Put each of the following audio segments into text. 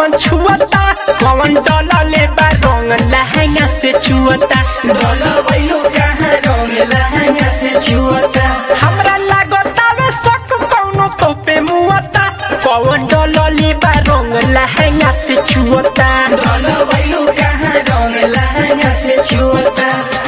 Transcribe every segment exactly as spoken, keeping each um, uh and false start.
कौन छुअता कौन डलले बा रंग लहंगा से छुअता डलवैलो कहाँ रंग लहंगा से छुअता हमरा लागतावे शक कौनो तो पे मुअता कौन डलले बा रंग लहंगा से छुअता डलवैलो कहाँ रंग लहंगा से छुअता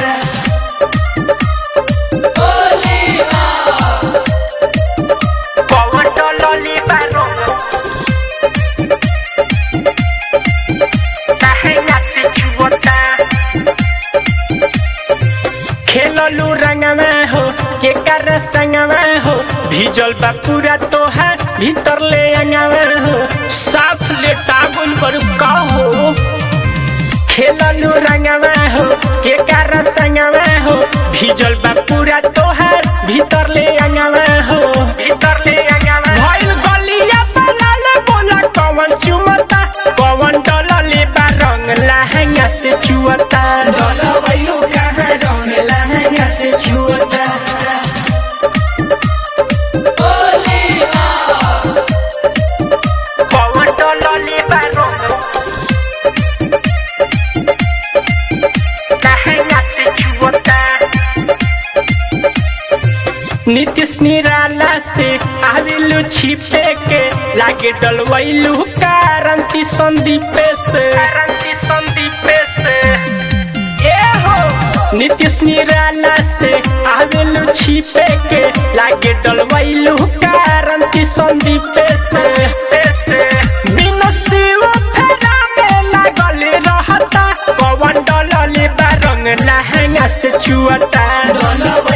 खेललू रंगवा हो के कर संगवा हो भिजल बा पूरा तोहार भीतर ले अंगवा हो साफ ले टागुल पर का हो खेललू रंगवा हो के कर संगवा हो भिजल बा पूरा तोहार भीतर ले अंगवा हो भीतर ले अंगवा भइल गलिया बनाल बोला कौन चुमता कौन डलले बा रंग लहंगा से छुअता डलवैलो कहाँ रंग लहंगा से छुअता कौन डलले बा रंग लहंगा से छुअता नीतीश निराला से आविलू छिपे के लागे डलवैलू कांति संदीप से कांति संदीप से ए हो नीतीश निराला से आविलू छिपे के लागे डलवैलू कांति संदीप से बिना शिव फेरा में लागल रहता पवन डलले बा रंग लहंगा से छुअता